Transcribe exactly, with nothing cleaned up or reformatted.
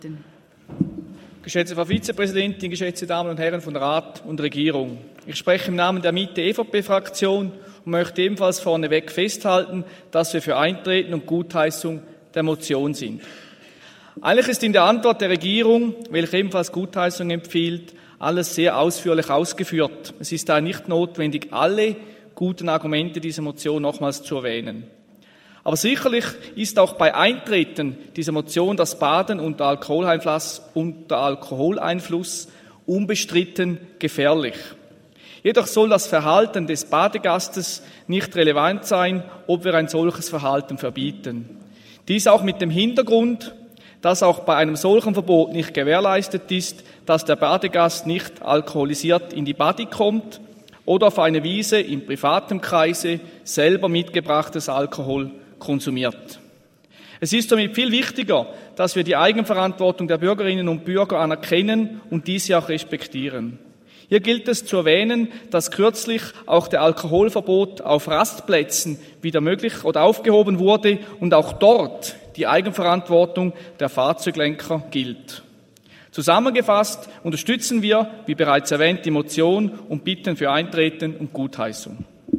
Geschätzte Frau Vizepräsidentin, geschätzte Damen und Herren von Rat und Regierung. Ich spreche im Namen der Mitte-E V P-Fraktion und möchte ebenfalls vorneweg festhalten, dass wir für Eintreten und Gutheißung der Motion sind. Eigentlich ist in der Antwort der Regierung, welche ebenfalls Gutheißung empfiehlt, alles sehr ausführlich ausgeführt. Es ist daher nicht notwendig, alle guten Argumente dieser Motion nochmals zu erwähnen. Aber sicherlich ist auch bei Eintreten dieser Motion das Baden unter Alkoholeinfluss, unter Alkoholeinfluss unbestritten gefährlich. Jedoch soll das Verhalten des Badegastes nicht relevant sein, ob wir ein solches Verhalten verbieten. Dies auch mit dem Hintergrund, dass auch bei einem solchen Verbot nicht gewährleistet ist, dass der Badegast nicht alkoholisiert in die Badi kommt oder auf einer Wiese in privatem Kreise selber mitgebrachtes Alkohol konsumiert. Es ist somit viel wichtiger, dass wir die Eigenverantwortung der Bürgerinnen und Bürger anerkennen und diese auch respektieren. Hier gilt es zu erwähnen, dass kürzlich auch der Alkoholverbot auf Rastplätzen wieder möglich oder aufgehoben wurde und auch dort die Eigenverantwortung der Fahrzeuglenker gilt. Zusammengefasst unterstützen wir, wie bereits erwähnt, die Motion und bitten für Eintreten und Gutheißung.